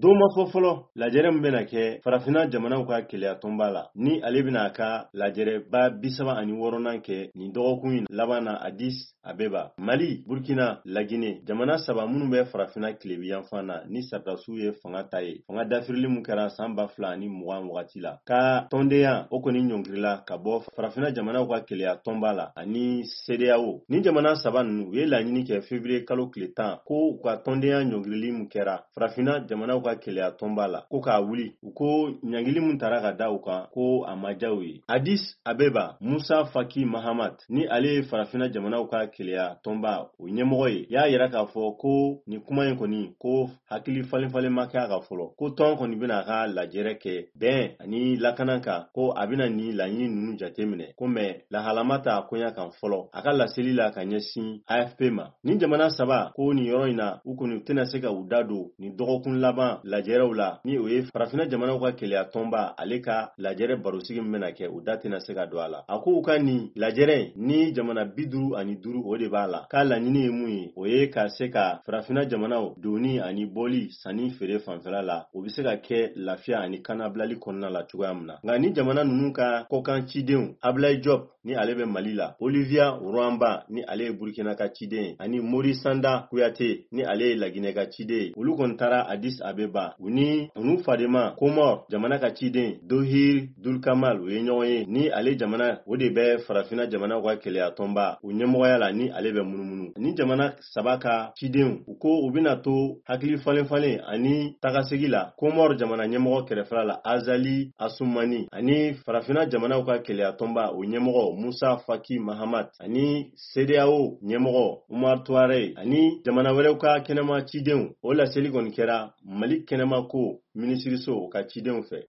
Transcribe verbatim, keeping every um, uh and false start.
Doma fofolo lajere mbena ke farafina jamana ka kelya tombala ni ale bina ka lajere ba bisaba ani woronan ke ni dogokun labana Addis Abeba Mali Burkina Lagine jamana saba munu be farafina klebiyan fana ni sardasu ye fanga taye fanga dafirili mun kɛra san ba fila ni mugan wagati la ka tondeya o kɔni ɲɔngirila ka bɔ farafina jamana ka kelya tombala ani C D A O ni jamana saba nunu ye laɲini kɛ février kalo tile tan ko ka tondeya ɲɔngirili mun kɛra farafina jamana ka kelya tombala ko ka wuli u ko ɲangili mun tara ka da u kan ko a majaw ye Addis Abeba Musa Faki Mahamat ni ale farafina jamana ka kelya tomba o ɲɛmɔgɔ ye y'a yira k'a fɔ ko ni kuma in kɔni ko hakili falen falen ma kɛ a ka fɔlɔ ko tɔn kɔni bɛna a ka lajɛrɛ kɛ bɛn ani lakana kan ko a bɛna ni laɲini ninnu jateminɛ ko mɛ lahalama ta koɲa kan fɔlɔ a ka laseli la ka ɲɛsin A F P ma ni jamana saba ko ni yɔrɔ in na u kɔni tɛna se ka u da don ni dɔgɔkun laban lajɛrɛw la ni o ye farafina jamana ka kelya tɔnba ale ka lajɛrɛ barosigi min bɛna kɛ u da tɛna se ka don a la a ko u ka ni lajɛrɛ ni jamana bi duuru ani duuru o de b'a la k'a laɲini ye mun ye o ye ka se ka farafina jamanaw doni ani bɔli sanni feere fanfɛla la o bɛ se ka kɛ lafiya ani kanabilali kɔnɔna la cogoya min na nka ni jamana ninnu ka kɔkan cidenw Ablaye Diop ni ale bɛ Mali la Olivia Ruamba ni ale ye Burkina ka ciden ani Mori Sanda Kuyate ni ale ye Laginɛ ka ciden olu kɔni taara Addis Abeba u ni unu fadema Komor jamana ka ciden Dohir Dulkamal u ye ɲɔgɔn ye ni ale jamana o de bɛ farafina jamana ka kelya tɔnba u ɲɛmɔgɔya la ni ale bɛ munumunu ni jamana saba ka cidenw u ko u bɛna to hakili falen falen ani tagasegi la Komor jamana ɲɛmɔgɔ kɛrɛfɛla la Azali Asumani ani farafina jamana ka kelya tɔnba o ɲɛmɔgɔ Musa Faki Mahamat ani C D A O ɲɛmɔgɔ Umar Tuare ani jamana wɛrɛw ka kɛnɛma cidenw o laseli kɔni kɛra Mali kɛnɛma ko minisiriso ka cidenw fɛ